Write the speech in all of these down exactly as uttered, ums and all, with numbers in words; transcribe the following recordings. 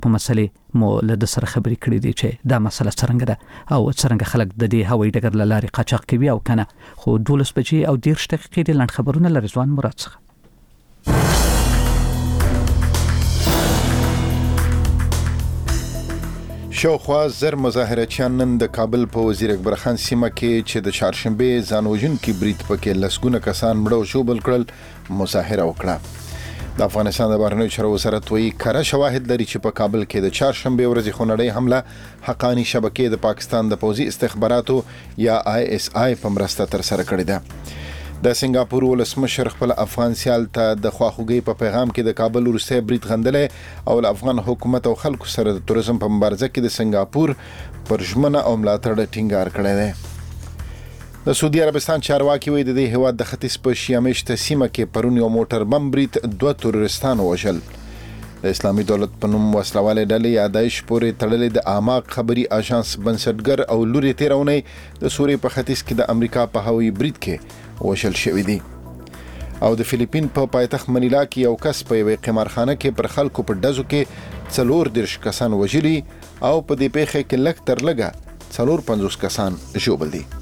په مسلې مو له د سره خبرې کړې دي چې دا مسله څرنګه ده او څرنګه خلک د دې هوایي ډګر له لارې قاچاق کوي او کنه. خو دولس بجې او دېرش دقیقې د لنډ خبرونه له رضوان مراد څخه. شاوخوا زر مظاهرچیان نن د کابل په وزیر اکبر خان سیمه کې چې د چهارشنبې ځانوژونکي برید پکې لسګونه کسان مړه او ژوبل کړل مظاهره وکړه. د افغانستان د بهرنیو چارو وزارت وایي کره شواهد لري چې په کابل کې د چهارشنبې ورځې خونړۍ حمله حقانی شبکې د پاکستان د پوځي استخباراتو یا آی اس آی په مرسته ترسره کړې ده. د سنگاپور ولسمشر خپل افغان سیال ته د خواخوږۍ په پیغام کې د کابل وروستی برید غندلی او د افغان حکومت او خلکو سره د توریزم په مبارزه کې د سنگاپور پر ژمنه او ملاتړ ټینګار کړی دی. د سعودي عربستان چارواکي وایي د دې هیواد د ختیځ په شیعه مېشته سیمه کې پرون یو موټر بم برید دوه تروریستان ووژل. د اسلامي دولت په نوم وسلوالې ډلې یا داعش پورې تړلې د اعماق خبري اژانس بنسټګر او لوري تېره اونۍ د سوریې په ختیځ کې د امریکا په هوایي برید کې وشل شوی دی. او د فلیپین په پایتخت منیلا کې یو کس په یوې قمارخانه کې پر خلکو په ډزو کې څلور دېرش کسان وژلي او په دې پیښه کې لږ تر لږه څلور پنځوس کسان ژوبل دي.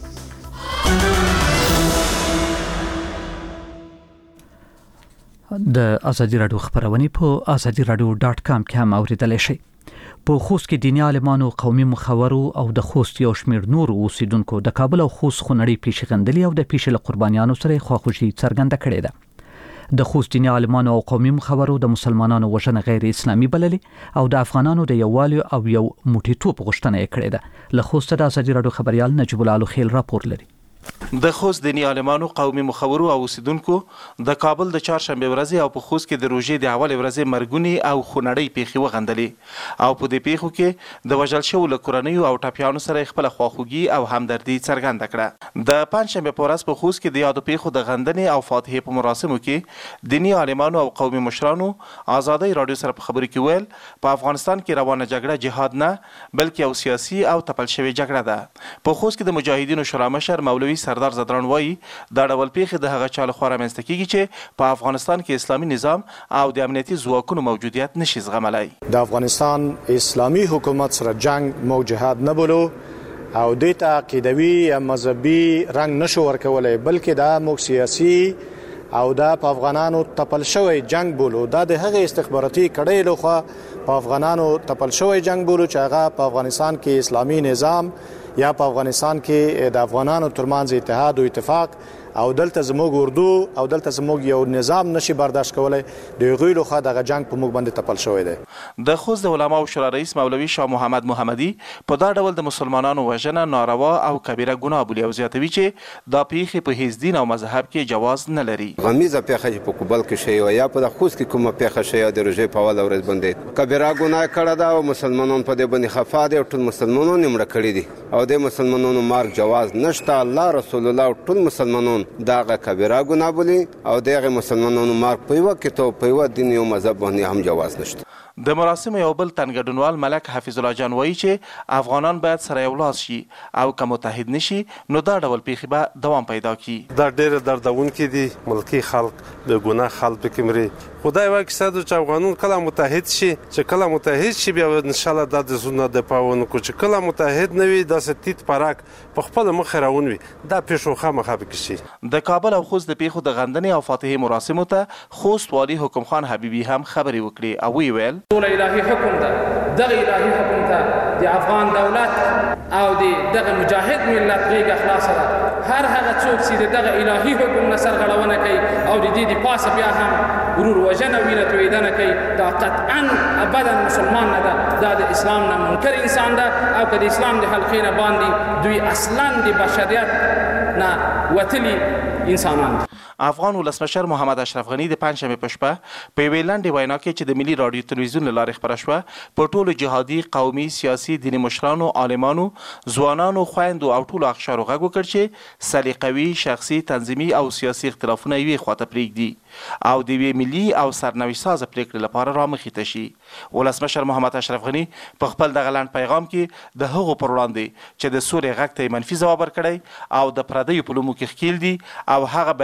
د ازادي راډیو خبرونه په ازادي راډیو ډاټ کام کې هم اوریدلای شئ. په خوست کې دیني عالمانو، قومي مخورو او د خوست یو شمېر نور اوسیدونکو د کابل او خوست خونړۍ پیښې غندلې او د پیښې له قربانیانو سره خواخوږي څرګنده کړې ده. د خوست دیني عالمانو او قومي مخورو د مسلمانانو وژنه غیر اسلامي بللې او د افغانانو د یووالي او یو موټیتوب غوښتنه یې کړې ده. له خوست د ازادي راډیو خبريال نجیب الله خیل راپور لري. د خوست دیني عالمانو، قومي مخورو او اوسیدونکو د کابل د چهارشنبې ورځې او په خوست کې د روژې د اول ورځې مرګونی او خونړۍ پیښې وغندلې او په دې پیښو کې د وژل شوو له کورنیو او ټپیانو سره خپل خواخوږي او همدردي څرګنده کړه. د پنځشنبې په ورځ په خوست کې د یادو پیښو د غندنې او فاتحې په مراسمو کې دیني عالمانو او قومي مشرانو ازادي راډیو سره په خبرو کې ویل په افغانستان کې روانه جګړه جهاد نه بلکې یو سیاسي او تپل شوی جګړه ده. په خوست کې د مجاهدینو شورا مشر مولوي سردار زدران وایي دا ډول پیښې د هغه چا لخوا رامنځته کیږي چې په افغانستان کې اسلامي نظام او د امنیتي ځواکونو موجودیت نشي زغملی. د افغانستان اسلامي حکومت سره جنگ مو جهاد نه بولو او دې ته عقیدوي یا مذهبي رنګ نشو ورکولی بلکې دا موږ سیاسي او دا په افغانانو تپل شوی جنگ بولو. دا د هغې استخباراتي کړۍ لخوا په افغانانو تپل شوی جنگ بولو چې هغه په افغانستان کې اسلامي نظام یا په افغانستان کې د افغانانو ترمنځ اتحاد او اتفاق او دلته زموږ اردو او دلته زموږ یو نظام نشي برداشت کولای. د غوی له خوا دغه جنگ په موږ باندې تپل شوی دی. د خوست د علماو شورا رئیس مولوي شاه محمد محمدي په دا ډول د مسلمانانو وژنه ناروا او کبیره ګناه بولي او زیاتوي چې دا پیښې په هیڅ دین او مذهب کې جواز نه لري. غمیزه پیښه چې په کوبل کې شوی یا په خوست کې کومه پیښه شوی د روژې په اول ورځ باندې کبیره ګناه کړې ده او مسلمانانو په دې باندې خفا دي او ټول مسلمانانو یې مړه کړي دي او د مسلمانانو مرګ جواز نشته. الله رسول الله ټول مسلمانانو دغه کبیره ګناه بولي او دغه مسلمانانو مرګ په یوه کتاب په یوه دین او مذهب باندې هم جواز نشته. د مراسمو یو بل تنګډونوال ملک حفیظ الله جان وایي چې افغانان باید سره یو لاس شي او که متحد نشي نو دا ډول پیښې به دوام پیدا کړي. دا ډېر دردونکي دي. ملکي خلک د ګناه خلک پکې مري. خدای یوه کیسه ده چې افغانان کله متحد شي چې کله متحد شي بیا انشاءالله دا د زړونو دفاع ونکړو چې کله متحد نه وي داسې تیت پرک په خپله مخې راون وي دا پیښو خامخا پکې شي. د کابل او خوست د پیښو د غندنې او فاتحې مراسمو ته خوست والي حکم خان حبیبي هم خبرې وکړې او ویې ویل ټول الهي حکم ده. دغه الهي حکم ته د افغان دولت او د دغه مجاهد ملت غیږه خلاصه ده. هر هغه څوک چې د دغه الهي حکم نه سرغړونه کوي او د دې د پاسه بیا هم ورور وژنه وینه تویېدنه کوي دا قطعا ابدا مسلمان نه ده. دا د اسلام نه منکر انسان ده او که د اسلام د حلقې نه باندې دوی اصلا د بشریت نه وتلي انسانان دي. افغان ولسمشر محمد اشرف غنی د پنځشنبې په شپه په یوې لنډې وینا کې چې د ملي راډیو تلویزیون له لارې خپره شوه په ټولو جهادي، قومي، سیاسي، دیني مشرانو، عالمانو، ځوانانو، خویندو او ټولو اقشارو غږ وکړ چې سلیقوي، شخصي، تنظیمي او سیاسي اختلافونه یوې خواته پرېږدي او د یوې ملي او سرنوشت سازه پرېکړې لپاره رامخې ته شي. ولسمشر محمد اشرف غنی په خپل دغه لنډ پیغام کې د هغو پر وړاندې چې د سولې غږ ته یې منفي ځواب ورکړی او د پردیو په لومو کې ښکیل دي او هغه بین المللي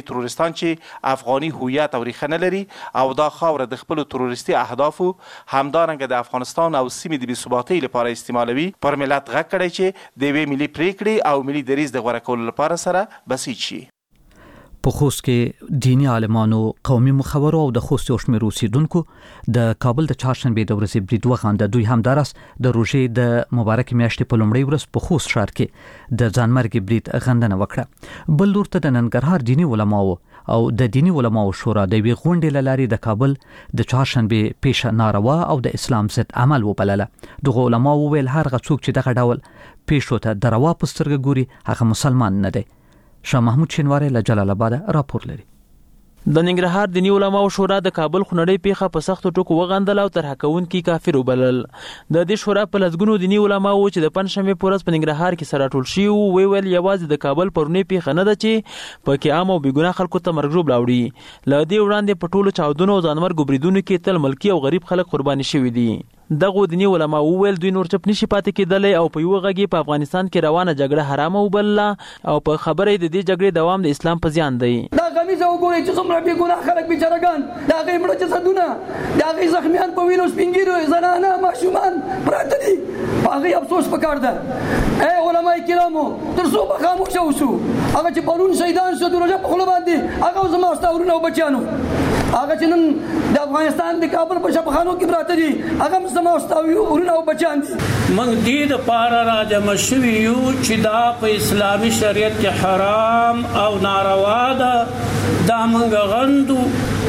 ترورستان چې افغاني هویت او ریښه نه لري او دا خاوره د خپلو ترورستي اهدافو همدارنګه د افغانستان او سیمې د بېثباتۍ لپاره استعمالوي، پر ملت غږ کړی چې د یوې ملي پریکړې او ملي دریځ د غوره کولو لپاره سره بسیج شي. په خوست کې دینی عالمانو، قومي مخورو او د خوست یو شمېر اوسیدونکو د کابل د چهارشنبې د ورځې برید وغانده. دوی همداراز د روژې د مبارکې میاشتې په لومړۍ ورځ په خوست ښار کې د ځانمرګي برید غندنه وکړه. بل لور ته د ننګرهار دینی علماو او د دینی علماو شورا د یوې غونډې له لارې د کابل د چهارشنبې پیښه ناروا او د اسلام ضد عمل وبلله. دغه علماو وویل هر هغه څوک چې دغه ډول پیښو ته د روا په سترګه ګوري هغه مسلمان نه دی. شاه محمود شینواری له جلال آباد راپور لري. د ننګرهار دینی علماو شورا د کابل خونړۍ پیښه په سختو ټکو وغندل او تر حکوونکي کافر وبلل. د دې شورا په لسګونو دینی علماو چې د پنځشنبې په ورځ په ننګرهار کې سره ټول شي وی ویل یوازې د کابل پرونی پیښه نه ده چې پکې عام او بېګناه خلکو ته مرګ ژوبل راوړي. له دې وړاندې په ټولو چاودنو او ځانمرګو بریدونو کې تل ملکي او غریب خلک قرباني شوي دي. دغه دینی علما وویل دوی نور چپ نشي پاتې کېدلی او په یو غږ په افغانستان کې روانه جګړه حرامه وبلله او په خبره د دې جګړې دوام د اسلام په زیان دی. دا غمیزه وګورئ چې څومره بې ګناه خلک بیچارهګان، د هغې مړه جسدونه، د هغې زخمیان په وینو سپین ږیرو، زنانه، ماشومان پراته دي. په هغې افسوس پکار ده. ای علما کرامو تر څو به خاموشه اوسو؟ هغه چې پرون شهیدان شو د روژه په خوله باندې هغه زما ستا ورونه او بچیانو، هغه چې نن د افغانستان د کابل په شفاخانو کې پراته دي هغه هم زما ستا ورونه او بچیان دي. موږ دې دپاره راجمع شوي یو چې دا په اسلامي شریعت کې حرام او ناروا ده. دا موږ غندو.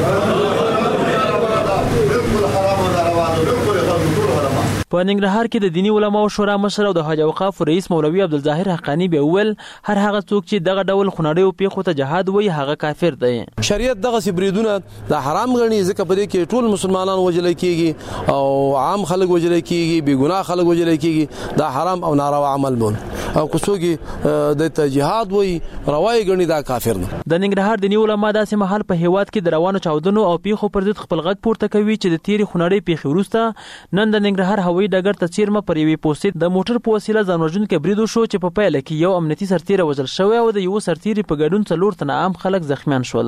په ننګرهار کې د دینی علماو شورا مشر او د حج اوقاف رئیس مولوي عبدالظاهر حقانی به ویل هر هغه څوک چې دغه ډول خونړیو پیښو ته جهاد وایي هغه کافر دی. شریعت دغه بریدونه د حرام غني ځکه په دې کې ټول مسلمانان وجل کیږي او عام خلک وجل کیږي، بې ګناه خلک وجل کیږي. دا حرام او ناروا عمل بون او کوڅوږي د ته جهاد وایي روای غني دا کافر نه. د ننګرهار دینی علما داسې مهال په هیواد کې د روانو چاودنو او پیښو پر ضد خپل غږ پورته کوي چې د تیری خونړۍ پیښې وروسته نن د ننګرهار هوایي ډګر ته څیرمه پر یوې پوستې د موټر په وسیله ځانوژونکی برید وشو چې په پیله کې یو امنیتي سرتیری وژل شوی او د یو سرتیری په ګډون څلور تنه عام خلک زخمیان شول.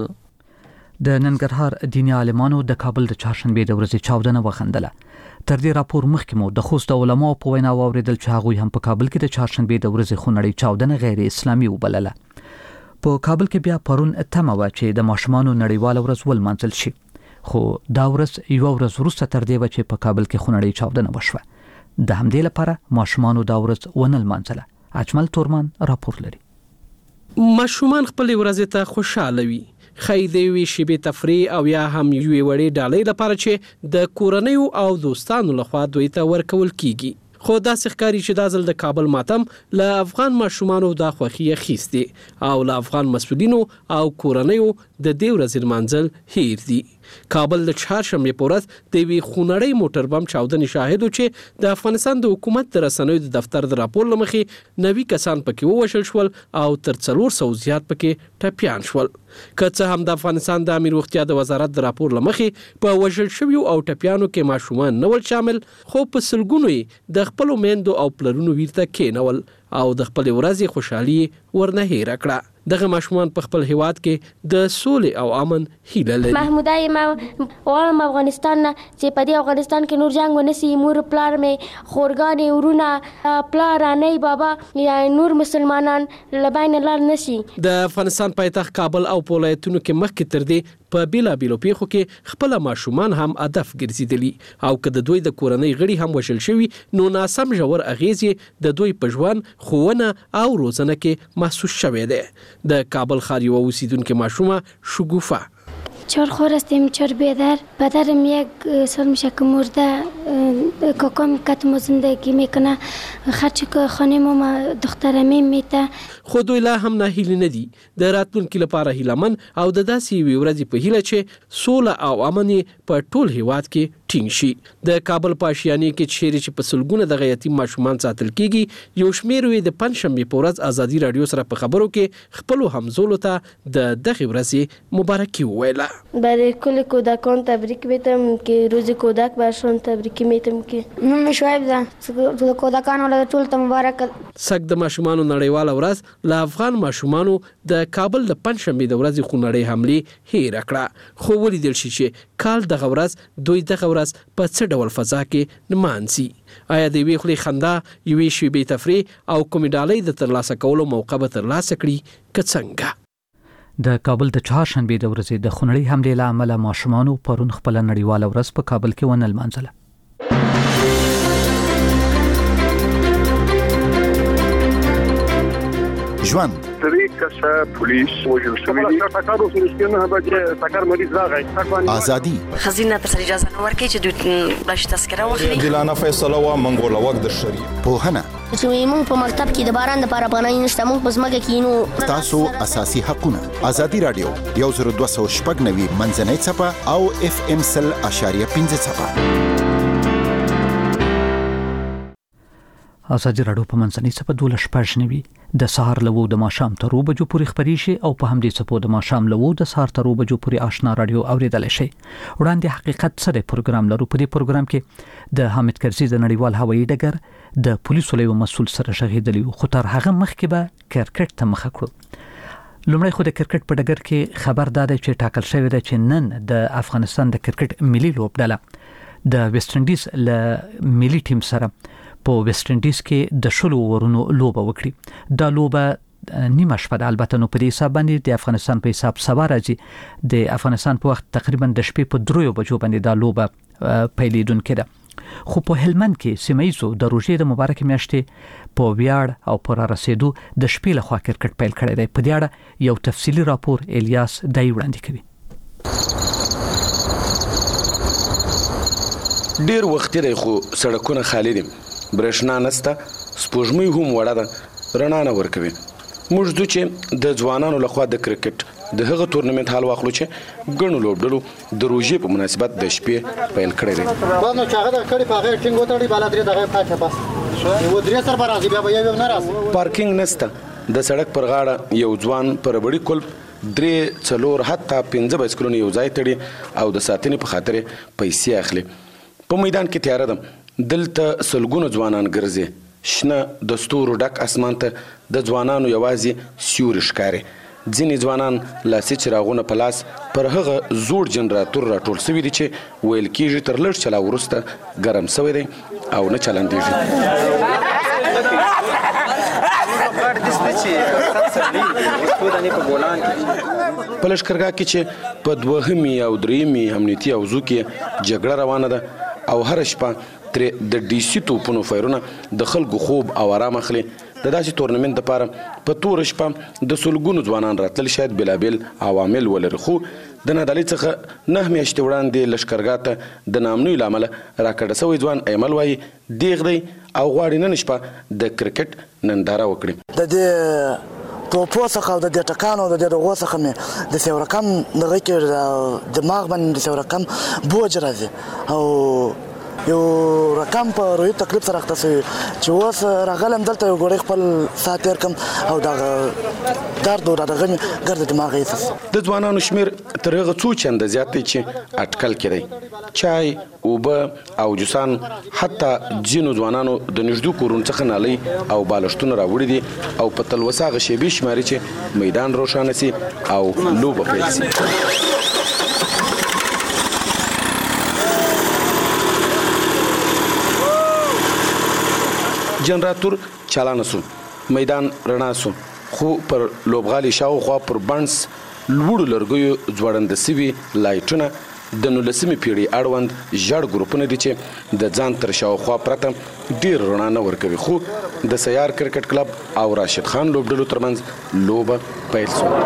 د ننګرهار دینی عالمانو د کابل د چهارشنبې د ورځې چاودنه وخندله. تر دې راپور مخکې مو د خوست علماو په وینا واوریدل چې هغوی هم په کابل کې د چهارشنبې د ورځې خونړۍ چاودنه غیر اسلامي وبلله. په کابل کې بیا پرون تمه وه چې د ماشومانو نړیواله ورځ ولمانځل شي، خو دا ورځ یوه ورځ وروسته تر دې وه چې په کابل کې خونړۍ چاودنه وشوه. د همدې لپاره ماشومانو دا ورځ ونه لمانځله. اجمل تورمان راپور لري. ماشومان خپل ورځ ته خوشاله وي، خی د یوې شیبې تفریح او یا هم یوې وړې ډالۍ لپاره چې د کورنیو او دوستانو لخوا دوی ته ورکول کیږي. خو داسې ښکاري چې دا ځل د کابل ماتم له افغان ماشومانو دا خوښي اخیستې او له افغان مسؤلینو او کورنیو د دې ورځې لمانځل هیر دي. کابل د چهارشنبې په ورځ د یوې خونړۍ موټر بم چاودنې شاهد و چې د افغانستان د حکومت د رسنیو د دفتر د راپور له مخې نوي کسان پکې ووژل شول او تر څلور سوه زیات پکې ټپیان شول. که څه هم د افغانستان د امیر روغتیا د وزارت د راپور له مخې په وژل شویو او ټپیانو کې ماشومان نه ول شامل، خو په سلګونو یې د خپلو میندو او پلرونو ویر ته کېنول او د خپلې ورځې خوشحالي ورنه هیره کړه. دغه ماشومان په خپل هیواد کې د سولې او امن هیله لري. محموده یم غواړم افغانستان نه چې په دې افغانستان کې نور جنګ ونه سي. مور پلار مې خورګانې ورونه پلار رانۍ بابا یا نور مسلمانان له بین لاړ نه شي. د افغانستان پایتخت کابل او په ولایتونو کې مخکې تر دې په بیلابیلو پیښو کې خپل ماشومان هم هدف ګرځېدلي او که د دوی د کورنۍ غړي هم وژل شوي نو ناسم ژور اغیزې د دوی په ژوند، ښوونه او روزنه کې محسوس شوی دی. د کابل ښار یوه اوسیدونکې ماشومه شګوفه چهار خور هستیم، چهار بیادر. پدرم یک سال میشه که مرده، کاکام کتمو زندگی میکنه، خرچ خانه ما دخترمی میته. خو دوی لا هم ناهیلي نه دي، د راتلونکي لپاره هیله من او د داسې یوې ورځې په هیله چې سوله او امن په ټول هیواد کې ټینګ شي. د کابل په آشیانې کې چیرې چې په سلګونه دغه یتیم ماشومان ساتل کیږي، یو شمېر یې د پنجشنبې په ورځ ازادي راډیو سره په خبرو کې خپلو همزولو ته د دغې ورځې مبارکي وویله. برای کل کودکان تبریک میتم که روز کودک برشان تبریکی میتم که نوم شعیب ده کودکانو له ټول ته مبارک. سږ د ماشومانو نړیواله ورځ له افغان ماشومانو د کابل د پنجشنبې د ورځې خونړۍ حملې هیره کړه، خو ولیدل شي چې کال دغه ورځ دوی دغه ورځ په څه ډول فضا کې نمانځي. آیا د یوې خولې خندا، یوې شیبې تفریح او کومې ډالۍ د ترلاسه کولو موقع به ترلاسه کړي که څنګه؟ د کابل د چهارشنبې د ورځې د خونړۍ حملې له امله ماشومانو پرون خپله نړیواله ورځ په کابل کې ونه لمانځله. ژوند درې کسه پولیس وژل شوي دي. ټکر وشو چې نه بجې ټکر مریض راغی. ازادي خزینه ته اجازه نه ورکړي چې دوی بلش تذکره واخلي. عادلانه فیصله وا منګول وخت د شری پوهنه چې موږ په مکتب کې د باران لپاره پناه نشته، موږ په ځمکه کې نو تاسو اساسي حقونه. ازادي راډیو یو زر دوه سوه شپږ نوي منځنۍ څپه او اف ام سل اشاریه پنځه څپه. ازادي راډیو په منځنۍ څپه دولس شپږ نوي د سهار له اوو د ماښام تر اوو بجو پورې خپرې شي او په همدې څپو د ماښام له اوو د سهار تر اوو بجو پورې آشنا راډیو اوریدلی شئ. وړاندې حقیقت څه دی پروګرام لرو. په دې پروګرام کې د حامد کرزي د نړیوال هوایي ډګر د پولیسو له یو مسؤل سره شغېدلی وو، خو تر هغه مخکې به کرکټ ته مخه کړو. لومړی خو د کرکټ په ډګر کې خبر دا دی چې ټاکل شوی دی چې نن د افغانستان د کرکټ ملي لوبډله د ویسټ انډیز له ملي ټیم سره په ویسټ انډیز کې د شلو اورونو لوبه وکړي. دا لوبه نیمه شپه ده، البته نو په دې حساب باندې د افغانستان په حساب سبا راځي. د افغانستان په وخت تقریبا د شپې په دریو بجو باندې دا لوبه پیلېدونکې ده. خو په هلمند کې سیمه ییزو د روژې د مبارکې میاشتې په ویاړ او پر رسیدو د شپې لخوا کرکټ پیل کړی دی. په دې اړه یو تفصیلي راپور الیاس دای وړاندې کوي. ډیر وخت دی خو سړکونه خالی دي، برېښنا نسته، سپوږمۍ هم وړه ده، رڼا نه ورکوي. موږ ځو چې د ځوانانو لخوا د کرکټ د هغه تورنمنت حال واخلو چې ګڼو لوبډلو د روژې په مناسبت د شپې پیل کړی دی. نو چې هغه د کړي په هغه ټینګ وتړي بالا درې دغه پاتې بس یو درې سر برازي بیا به یو نه راځي. پارکینګ نسته، د سړک پر غاړه یو ځوان پر بړی کلب درې څلور حتی پنځه بایسکلونه یو ځای تړي او د ساتنې په خاطر پیسې اخلي. په میدان کې تیاره ده، دلته سلګونو ځوانان ګرځي، شنه د ستورو ډک اسمان ته د ځوانانو یوازې سیوري ښکاري. ځینې ځوانان لاسي چراغونه په لاس پر هغه زوړ جنراتور راټول شوي دي چې ویل کېږي تر لږ چلا وروسته ګرم شوی دی او نه چلندېږي. په لښکرګاه کې چې په دوهمې او درېیمې امنیتي حوزو کې جګړه روانه ده او هر شپه ترې د ډي سي توپونو فایرونه د خلکو خوب او آرام اخلي. د داسې تورنمنت دپاره په توره شپه د سلګونو ځوانان راتلل شاید بېلابېل عوامل ولري، خو د نادالۍ څخه نه میاشتې وړاندې لښکرګاه ته د ناامنیو له امله راکډه سوی ځوان ایمل وایي دیغ دی او غواړي نن شپه د کرکټ ننداره وکړي. د دې توپو څخه او د دې ټکانو د دې دغو څخه مې د څه رقم دغه کې دماغ باندې د څه رقم بوج راځي او یو رقم په روحي تکلیف سره اخته شوی چې اوس راغلم دلته یو ګوړی خپل ساعت تېر کړم او دغه درد او دغه مې ګرد دماغ ایسس. د ځوانانو شمېر تر هغه څو چنده زیات دی چې اټکل کې دی. چای، اوبه او جوسان، حتی ځینو ځوانانو د نږدې کورونو څخه نالۍ او بالښتونه راوړي دي او په تلوسه هغه شیبې شماري چې میدان روښانه سي او لوبه پیل سي. جنراتور چالانه سو، میدان رڼا سو، خو پر لوبغالي شاوخوا پر بنس لوړو لرګیو ځوړنده سوي لایټونه د نولسمې پیړۍ اړوند ژړ ګروپونه دي چې د ځان تر شاوخوا پرته ډېر رڼا نه ورکوي. خو د سیار کرکټ کلب او راشد خان لوبډلو ترمنځ لوبه پیل سو.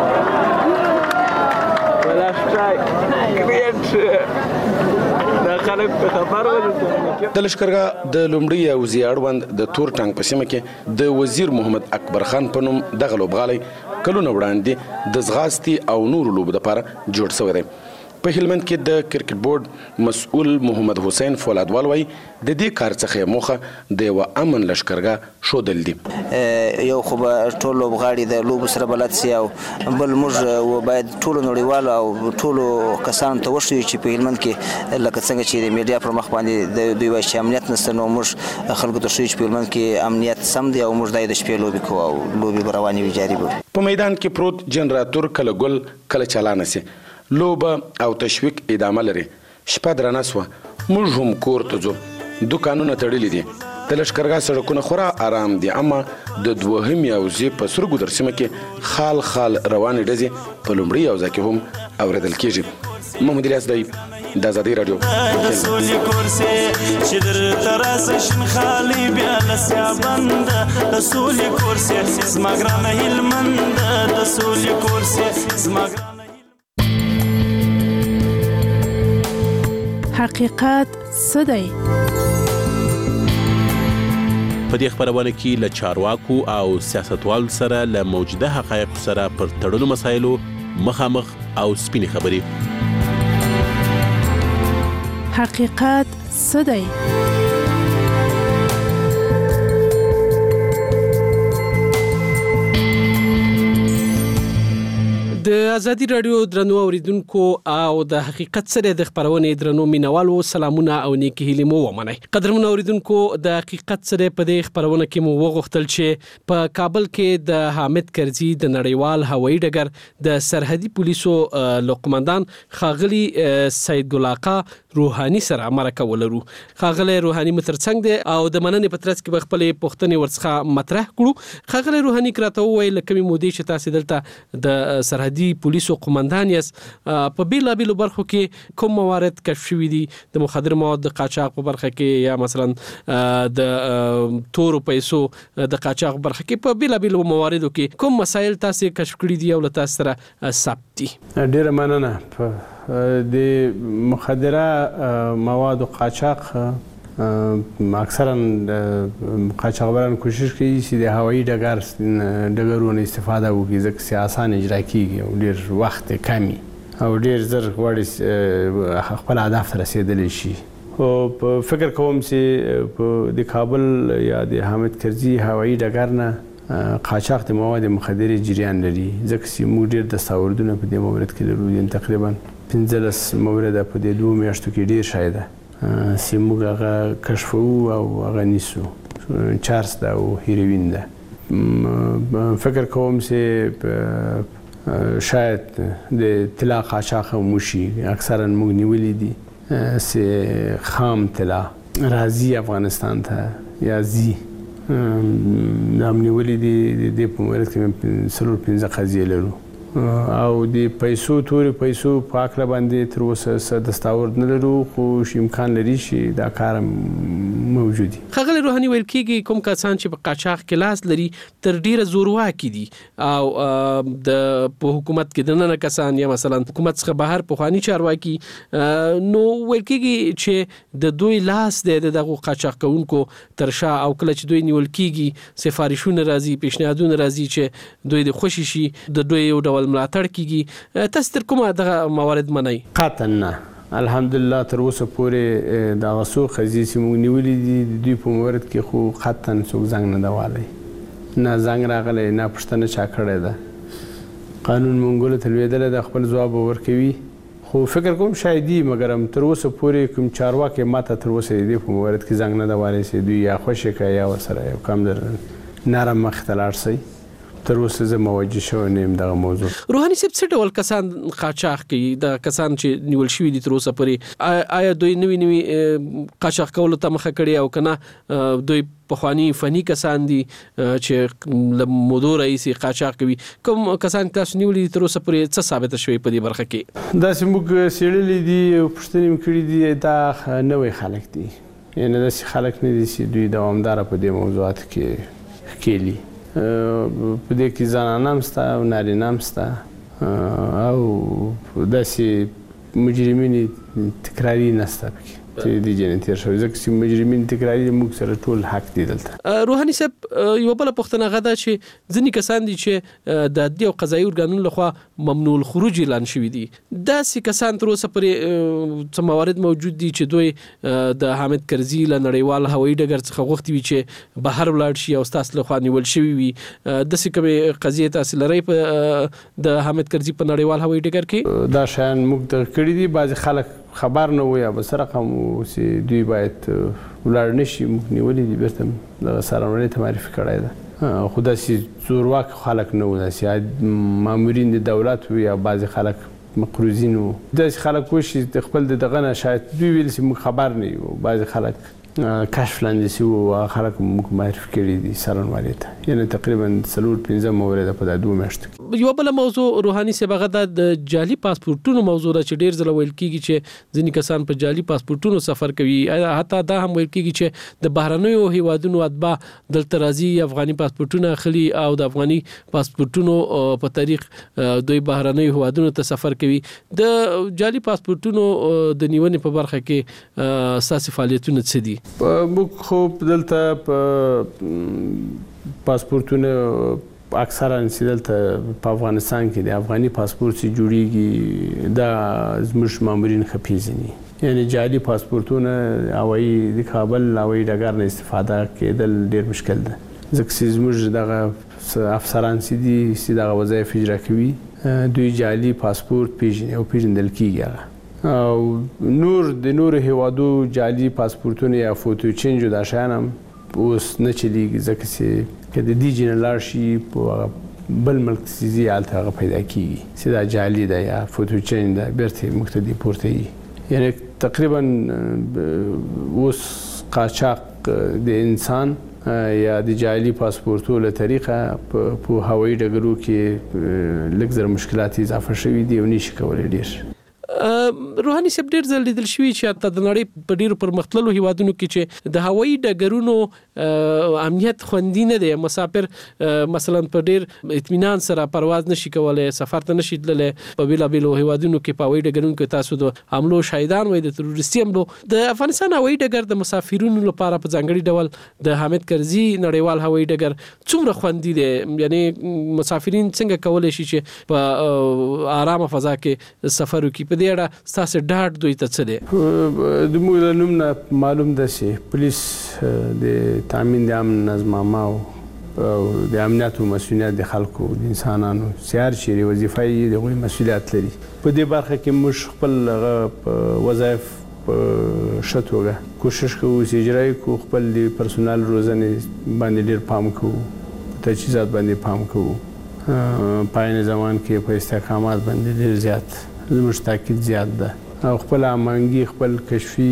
د لښکرګاه د لومړي حوزې اړوند د تور ټانک په سیمه کې د وزیر محمد اکبر خان په نوم دغه لوبغالی کلونه وړاندې د ځغاستې او نورو لوبو دپاره جوړ شوی دی. په هلمند کې د کرکټ بورډ مسؤل محمد حسین فولادوال وایي د دې کار څخه موخه د یو امن لشکرګاه ښودل دي. یو خو به ټول لوبغاړي د لوبو سره بلد سي او بل موږ باید ټولو نړیوالو او ټولو کسانو ته وښیو چې په هلمند کې لکه څنګه چې د میډیا پر مخ باندې د دوی وایي چې امنیت نشته، نو موږ خلکو ته ښیو چې په هلمند کې امنیت سم دی او موږ دا د شپې لوبې کوو او لوبې به روانې وي جاري به. په میدان کې پروت جنراتور کله ګل کله چالانه سي، لوبه او تشویق ادامه لري. شپه درنه سوه، موږ هم کور ته ځو. دوکانونه تړلي دي، د لښکرګاه سړکونه خورا آرام دي، اما د دوهمې اوزې په سرګودر سیمه کې خال خال روانې ډزې په لومړي اوزه کې هم اورېدل کېږي. محمد الیاس دی، د ازادي راډیو. د سولې کورسې چې درته راسه شین خالي بیا لسیا بند، د سولې کورسې زما ګرانه هلمند، د سولې کورسې زما ګرانه. حقیقت څه دی؟ په دې خبرونه کې له چارواکو او سیاستوالو سره له موجوده حقایقو سره پر تړلو مسایلو مخامخ او سپینې خبرې. حقیقت څه دی؟ د ازادي راډیو درنو اوریدونکو او د حقیقت سره د خبرونې درنو مینوالو سلامونه او نیکی هیلې مو ومنئ. قدرمن اوریدونکو، د حقیقت سره په دې خبرونه کې مو وغوښتل چې په کابل کې د حامد کرزي د نړیوال هوایي ډګر د سرحدي پولیسو لقمندان ښاغلي سید ګل آقا روحاني سره مرکه ولرو. ښاغلی روحاني مترڅنګ دی او د مننې په ترڅ کې به خپلې پوښتنې ورڅخه مطرح کړو. ښاغلی روحاني راته وویل له کومې مودې چې تاسې دلته د سرحدي پولیسو قومندان یاست، په بیلابیلو برخو کې کوم موارد کشف شوي دي؟ د مخدر مواد د قاچاق په برخه کې یا مثلا د تورو پیسو د قاچاق په برخه کې په بیلابیلو مواردو کې کوم مسایل تاسو کشف کړي دي او له تاسو سره ثبت دي؟ ډیره مننه. د مخدره مواد قاچاق اکثرا قاچاقبران کوشش کوي چې د هوایي ډګر ډګرونو استفاده وکړي، ځکه چې اسانه اجرا کیږي او ډیر وخت کمی او ډیر زر غواړي خپل هدف ته رسیدلی شي. او فکر کوم چې د کابل یا د حامد کرزي هوایي ډګر نه قاچاق د مواد مخدرې جریان لري، ځکه چې موږ ډیر دستاوردونه په دې مورد کې لرو. تقریبا پنځلس مورده په دې دوه میاشتو کې ډیر شایده چې موږ هغه کشفو او هغه نیسو. چارس ده او هیروین ده. فکر کوم چې شاید د طلا قاچاق هم وشي. اکثرا موږ نیولي دي چې خام طلا راځي افغانستان ته یا ځي. دا هم نیولي دي. د دې په مورد کې څلور پنځه قضیې لرو او د پیسو تورې پیسو په هکله باندې تر اوسه څه دستاورد نه لرو، خو امکان لري چې دا کار موجود دي. ښاغلی روحاني، ویل کېږي کوم کسان چې په قاچاق کې لاس لري تر ډیره زورواکي دي او د په حکومت کې دننه کسان یا مثلا حکومت څخه بهر پخواني چارواکي، نو ویل کېږي چې د دوی لاس دی د دغو قاچاق کوونکو تر شا، او کله چې دوی نیول کېږي سفارشونه راځي، پیشنهادونه راځي چې دوی د خوشي شي، د دوی یو ډول ملاتړ کیږي. تاسو تر کومه دغه موارد منئ؟ قطعا نه. الحمدلله تر اوسه پورې د هغه څو قضیې چې موږ نیولي دي د دوی په مورد کې خو قطعا څوک زنګ نه ده والی، نه زنګ راغلی، نه پوښتنه چا کړې ده. قانون منګولو ته لوېدلی ده، خپل ځواب ورکوي. خو فکر کوم شاید دي، مګر هم تر اوسه پورې کوم چارواکی ماته تر اوسه د دې په مورد کې زنګ نه ده والی چې دوی یا خوشې کړه یا ورسره یو کم نرم مخې ته لاړ شئ. تر اوسه زه موجه شوی نه یم دغه موضوع. روحاني صاحب، څه ډول کسان قاچاق کوي؟ د کسان چې نیول شوي دي تر اوسه پورې، آیا دوی نوي نوي قاچاق کولو ته مخه کړې او که نه دوی پخواني فني کسان دي چې له مودو راهیسې قاچاق کوي؟ کوم کسان تاسو نیولي دي تر اوسه پورې څه ثابته شوي په دې برخه کې؟ داسې موږ څېړلي دي او پوښتنې مې کړي دي. دا نوی خلک دي، یعنې داسې خلک نه دي چې دوی دوامداره په دې موضوعاتو کې ښکېلي. په دې کې زنانه هم شته او نارینه هم شته او داسې مجرمین تکراري نشته پکې. چې د جنې تیر شوی ځکه چې مجرمین تکراري موږ سره ټول حق دی دلته. روحاني صاحب یو بل پوښتنه غدا چې ځینې کسان دي چې د عدلي او قضایي ارګانونو لخوا ممنوع الخروج اعلان شوی دي. داسې کسان تر اوسه پورې څه موارد موجود دي چې دوی د حامد کرزي له نړیوال هوایي ډګر څخه غوښتي وي چې بهر ولاړ شي او ستاسو لخوا نیول شوی وي. داسې کومې قضیې تاسو لرئ په د حامد کرزي په نړیوال هوایي ډګر کې؟ دا شیان موږ ته کړي دي. بعضې خلک خبر نه وي یا بس رقم چې دوی باید ولاړ نه شي. موږ نیولي دي بیرته دغه څارنوالۍ ته معرفي کړی ده. خو داسې زورواک خلک نه وو، داسې مامورین د دولت وو یا بعضې خلک مقروضین وو. داسې خلک وو چې خپل د دغه نه شاید دوی ویل چې موږ خبر نه یو. بعضې خلک کشف لاندې شوي وو، هغه خلک موږ معرفي کړي دي څارنوالۍ ته. یعنې تقریبا څلور پنځه مورده په دا دوه میاشتو کې. یوه بله موضوع روحاني صاحب هغه دا د جعلي پاسپورټونو موضوع ده چې ډېر ځله ویل کېږي چې ځینې کسان په جعلي پاسپورټونو سفر کوي. حتی دا هم ویل کېږي چې د بهرنیو هیوادونو اتباع دلته راځي، افغاني پاسپورټونه اخلي او د افغاني پاسپورټونو په طریق دوی بهرنیو هیوادونو ته سفر کوي. د جعلي پاسپورټونو د نیونې په برخه کې ستاسې فعالیتونه څه دي؟ موږ خو دلته په پاسپورټونه اکثرا چې دلته په افغانستان کې د افغاني پاسپورټ چې جوړیږي دا زموږ مامورین ښه پیژني. یعنې جعلي پاسپورټونه هوایي د کابل هوایي ډګر نه استفاده کېدل ډېر مشکل ده، ځکه چې زموږ دغه افسران چې دي چې دغه وظایف اجرا کوي دوی جعلي پاسپورټ پیژني او پیژندل کېږي هغه. او نور د نورو هیوادو جعلي پاسپورټونه یا فوټو چینج دا شیان هم اوس نه چلیږي، ځکه چې که د دې جینه لاړ شي په بل ملک چې ځي هلته هغه پیدا کېږي چې دا جعلي ده یا فوټو چینج ده، بیرته موږ ته دې پورته وي. یعنې تقریبا اوس قاچاق د انسان یا د جعلي پاسپورټو له طریقه په هوایي ډګرو کې لږ زر مشکلات اضافه شوي دي او نشي کولی ډېر. روحاني صاحب ډېر ځل لیدل شوي چې حتی د نړۍ په ډېرو پرمختللو هیوادونو کې چې د هوایي ډګرونو امنیت خوندي نه دی. مسافر مثلا په ډېر اطمینان سره پرواز نشي کولی، سفر ته نشي تللی. په بېلابېلو هیوادونو کې په هوایي ډګرونو کې تاسو د حملو شاهدان وئ، د تروریستي حملو. د افغانستان هوایي ډګر د مسافرینو لپاره په ځانګړي ډول د حامد کرزي نړیوال هوایي ډګر څومره خوندي دی؟ یعنې مسافرین څنګه کولی شي چې په آرامه فضا کې سفر وکړي؟ په دې اړه ستاسو ډاډ دوی ته څه دی؟ د موږ له نوم نه معلوم ده چې پولیس د تامین د امن نظم عامه او د امنیت او مسؤلیت د خلکو د انسانانو سیار چیرې وظیفه یې د هغوی مسؤلیت لري. په دې برخه کې موږ خپل وظایف په ښه توګه کوشش کوو چې اجرا یې کړو. خپل د پرسونال روزنې باندې ډېر پام کوو، تجهیزات باندې پام کوو. په عین زمان کې په استحکامات باندې ډېر زیات زموږ تاکید زیات ده او خپل امنګي خپل کشفي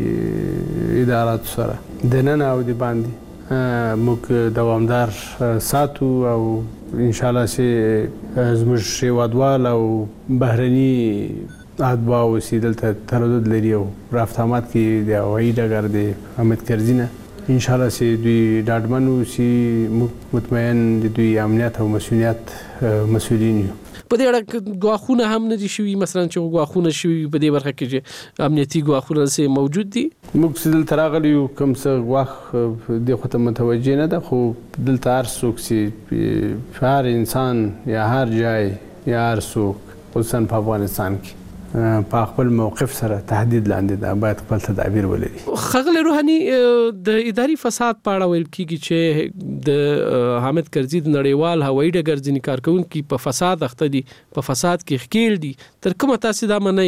اداراتو سره دننه او د باندې موږ دوامدار ساتو او انشاءالله چې زموږ هیوادوال او بهرني اتباع چې دلته تردد لري او رافتامات کې د هوایي ډګر د حامد کرزي نه انشاءالله چې دوی ډاډمن وو چې موږ مطمئن د دوی امنیت او مسؤلیت مسؤلین یو. په دې اړه ګواښونه هم نه دي شوي؟ مثلا چې ګواښونه شوي په دې برخه کې چې امنیتي ګواښونه څه موجود دي؟ موږ چې دلته راغلي یو کوم څه ګواښ دې خوا ته متوجه نه ده، خو دلته هر څوک چې هر انسان یا هر ځای یا هر څوک خصوصا په افغانستان کې په خپل موقف سره تهدید لاندې ده باید خپل تدابیر ولري. ښاغلی روحاني، د اداري فساد په اړه ویل کېږي چې د حامد کرزي د نړیوال هوایي ډګر ځینې کارکوونکي په فساد اخته دي، په فساد کې ښکیل دي. تر کومه تاسې دا منئ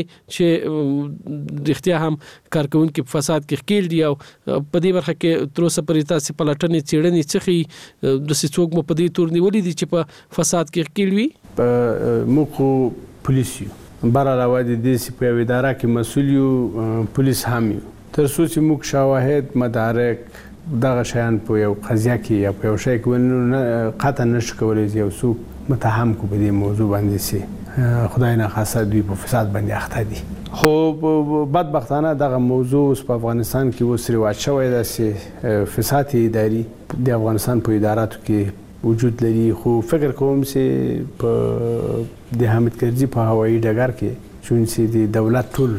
چې رښتیا هم کارکوونکي په فساد کې ښکیل دي او په دې برخه کې تر اوسه پورې تاسې پلټنې څېړنې څه ښیي؟ داسې څوک مو په دې تور نیولي دي چې په فساد کې ښکیل وي؟ موږ خو پولیس یو، بر علاوه د دې چې په یوه اداره کې مسؤل یو، پولیس هم یو. تر څو چې موږ شواهد مدارک دغه شیان په یو قضیه کې یا په یو شی کې ونلرو قطعا نشو کولی چې یو څوک متهم کړو په دې موضوع باندې چې خدای ناخواسته دوی په فساد باندې اخته دي. خو بدبختانه دغه موضوع اوس په افغانستان کې اوس رواج شوی ده چې فساد اداري د افغانستان په اداراتو کې وجود لري. خو فکر کوم چې په د حامد کرزي په هوایي ډګر کې چون چې د دولت ټول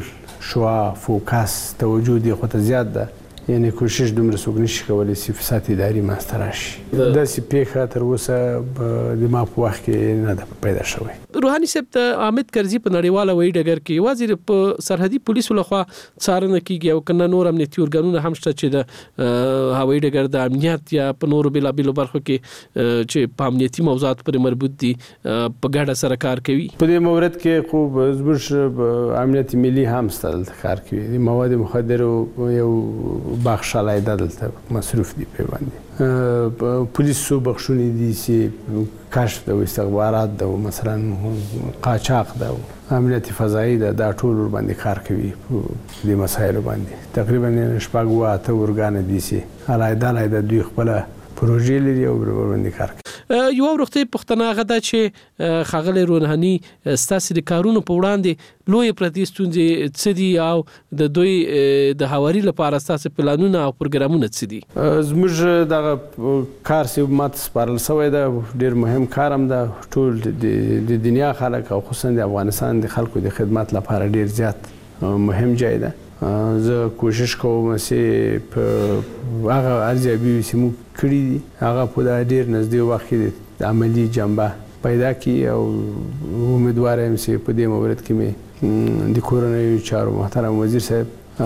شوا فوکس توجه دی خو ته زیات ده یعنی کوشش دومره څوک نشي کولی چې فساد اداري منځته راشي داسې پیښه تر اوسه د ما په وخت کې نه ده پیدا شوې. روحاني صاحب د حامد کرزي په نړیواله هوایي ډګر کې یوازې په سرحدي پولیسو لخوا څارنه کیږي او کنه نور امنیتي ارګانونه هم شته چې د هوایي ډګر د امنیت یا په نورو بېلابېلو برخو کې چې په امنیتي موضوعاتو پورې مربوط دي په ګډه سره کار کوي. په دې مورد کې خو زموږ امنیت ملي هم شته دلته کار کوي. د مواد مخدرو یو بخش علیحده دلته مصروف دي په باندې پولیسو بخښونې دي چې کشف د استخبارات د مثلا قاچاق د امنیت فضایي د دا ټول باندې کار کوي د مسایلو باندې تقریبا شپږ اوه اته ارګان دي چې علیحده علیحده دوی خپل پروژې لري او باندې کار کوي. یو وروختي پښتنه غدا چې خاغلی روحاني ستاسو د کارونو په وړاندې لوی پردي ستونزې څه دي او د دوی د هواري لپاره ستاسو پلانونه او پروګرامونه څه دي؟ زموږ دغه کار چې ماته سپارل شوی ده ډېر مهم کار هم ده. ټول د دنیا خلک او خصوصا د افغانستان د خلکو د خدمت لپاره ډېر زیات مهم ځای ده. زه کوشش کوم چې په هغه ارزیابي چې موږ کړي دي هغه په ډېر نږدې وخت کې د عملي جنبه پیدا کړي او امیدوار یم چې په دې مورد کې مې د کورنیو چارو محترم وزیر صاحب او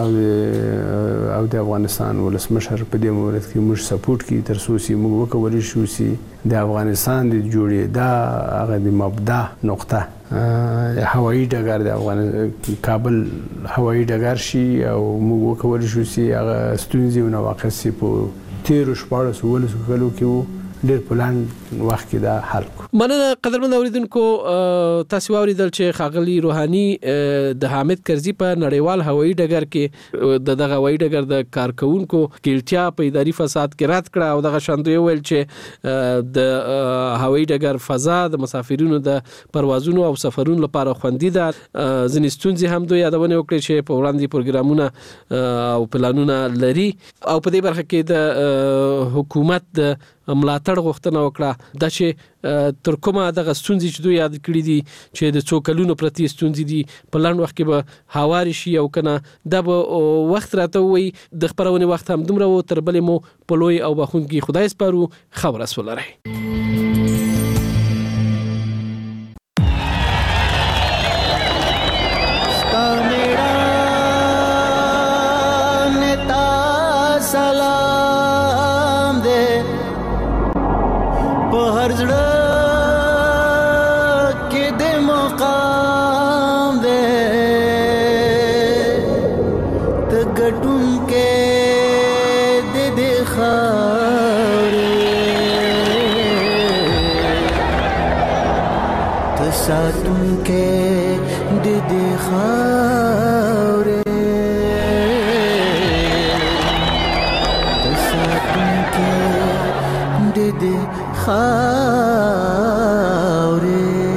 او د افغانستان ولسمشر په دې مورد کې موږ سپورټ کوي تر څو چې موږ وکولی شو چې د افغانستان د جوړېدا هغه د مبدا نقطه هوایي ډګر د افغانستان کابل هوایي ډګر شي او موږ وکولی شو چې هغه ستونزې او نواقص په تیرو شپاړسو اوولسو کلو کې وو ډېر په لاند وخت کې دا حل کړو. مننه قدرمن اوریدونکو تاسو واوریدل چې خاغلی روحاني د حامد کرزي په نړیوال هوایي ډګر کې د دغه هوایي ډګر د کارکونکو کلتیا په اداري فساد کې رد کړه او دغه شاندوی ویل چې د هوایي ډګر فضا د مسافرینو د پروازونو او سفرونو لپاره خوندي ده. ځینې ستونزې هم دوی یادونه وکړي چې په وړاندې پروګرامونه او پلانونه لري او په دې برخه کې د حکومت د ملاتړ غوښتنه وکړه دا چې تر کومه دغه ستونزې چې دوی یاد کړې دي چې د څو کلونو پرتی ستونزې دي په لاند وخت کې به هواري شي او کنه دا به وخت راته وي د خبرونې وخت هم دومره و تر بلې مو په لوی او بخونکي خدای سپارو خبر اس ولرئ. सातुन के दे खावरे सातुन के दे खावरे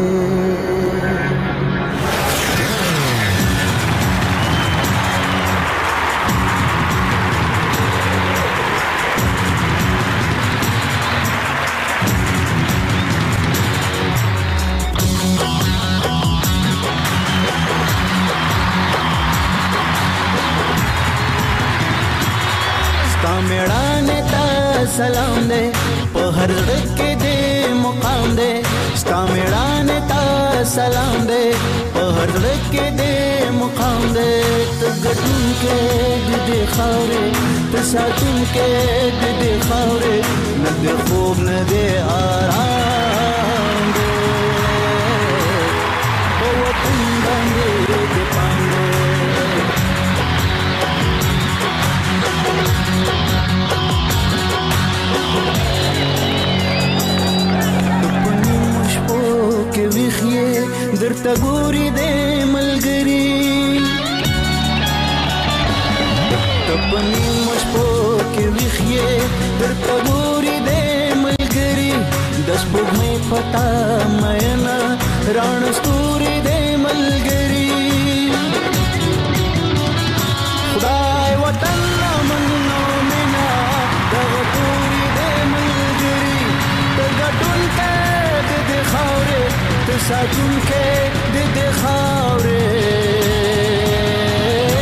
सलाम दे په هر ځړ کې دې مقام دې ستا میړانه تا سلام دې په هر ځړ کې دې مقام دې ته ګټون کې دې خاورې ته ساتون کې دې خاورې نه دې خوب نه دې آرام دې په وطن باندې دې پاندې درته ګوري دې ملګری تپنی مشپو کې ویخې درته ګوري دې ملګری د سپوږمۍ پتا مېنا رڼ ستوري دې ملګری خدای وطن منو مینا د ګوري دې ملګری ته ګټون کې دې خاورې ته ساتون کې دې خاورې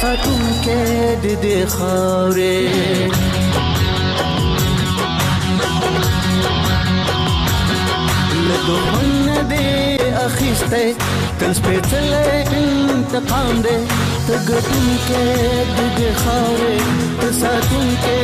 ساتونکې د دې خاورې له دښمن نه دې اخیستی تل سپېڅلی انتقام دی ته ګټونکی د دې خاورې ته ساتونکی